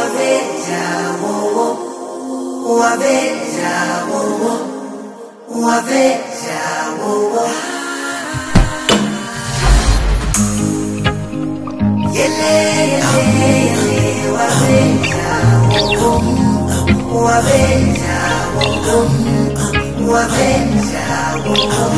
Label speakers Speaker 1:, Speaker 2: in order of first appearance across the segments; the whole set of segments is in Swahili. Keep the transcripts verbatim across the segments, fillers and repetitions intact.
Speaker 1: waveja wo waveja wo waveja wo yele yele waveja wo waveja wo waveja wo.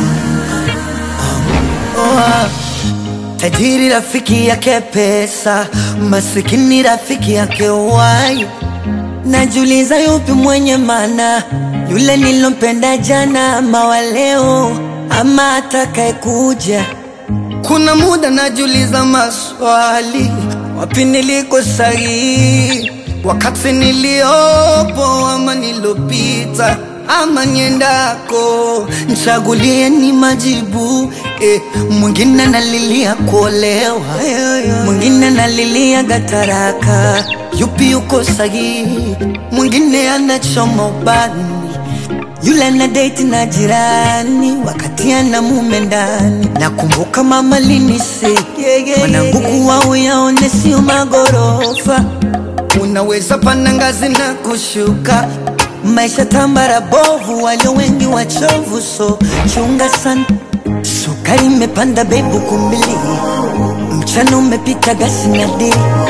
Speaker 1: Tajiri rafiki yake pesa, masikini rafiki yake uhai. Najiuliza yupi mwenye maana, yule nilompenda jana ama wa leo, ama atakaye kuja. Kuna muda najiuliza maswali, wapi niliko sahihi, wakati niliopo ama nilopita ama niendako. Nchagulie ni majibu eh. Mwingine analilia kuolewa, mwingine analilia gataraka, yupi yuko sahihi? Mwingine anachoma ubani, yule ana date na jirani wakati ana mume ndani. Nakumbuka mama linise mwanangu kuwa uyaone sio magorofa, unaweza panda ngazi na kushuka. Maisha tambara bovu, walio wengi wachovu, so chunga sana. Sukari imepanda bebu kumbili, mchana umepita gasi na dili.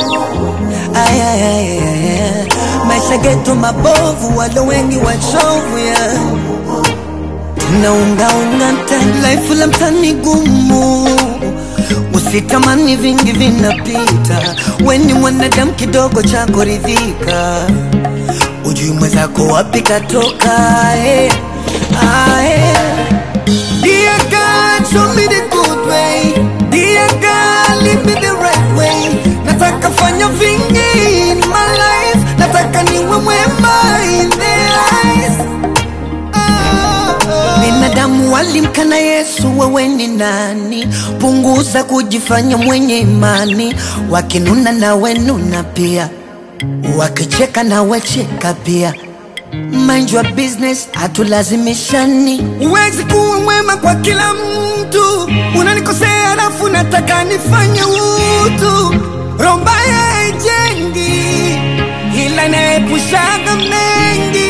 Speaker 1: Ay, ay, ay, ay. Maisha geto mabovu, walio wengi wachovu, yeah. Tunaunga unga mtani, life la mtani gumu. Usitamani vingi vinapita, weni mwanadamu kidogo cha kuridhika. Ujui mwezako wapi katoka, eh, ah, eh. Dear God, show me the good way. Dear God, lead me the right way. Nataka fanya vingi in my life, nataka niwe mwema in their eyes. Oh, oh. Binadamu walimkana Yesu, wewe ni nani? Punguza kujifanya mwenye imani, wakinuna na wenuna pia, wakicheka na wecheka pia. Mind your business, hatulazimishani. Uwezi kuwa mwema kwa kila mtu, unanikosea alafu nataka nifanye utu. Roho mbaya haijengi, ila inaepushaga mengi.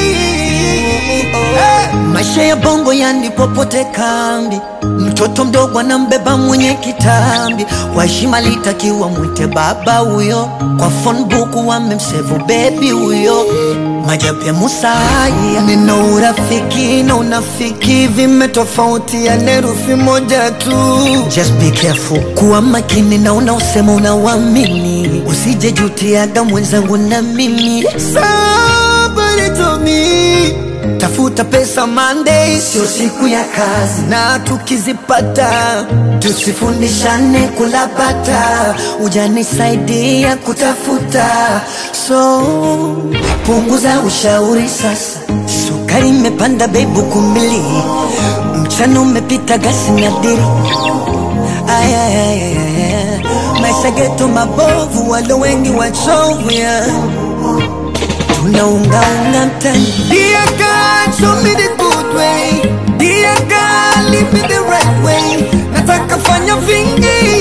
Speaker 1: Hey. Maisha ya bongo yani popote kambi, mtoto mdogo anambeba mwenye kitambi. Kwa heshima litakiwa mwite baba huyo, kwa phone book wamemsave baby huyo. Majabu ya Musa haya, neno urafiki na unafiki vimetofauti ya herufi moja tu. Just be careful, kuwa makini na unaosema unawamini, usije jutiaga mwenzangu na mimi. Somebody told me, tafuta pesa Monday, sio siku ya kazi, na tukizipata tusifundishane kulapata. Ujanisaidia kutafuta, so punguza ushauri sasa. Sukari imepanda bebu kumbili, mchana umepita gasi na diri. Ay, ay, ay, ay. Maisha geto mabovu, walo wengi wachovu, yeah. Tunaunga unga mtani. Dear God, show me the good way. Dear God, lead me the right way. Nataka fanya vingi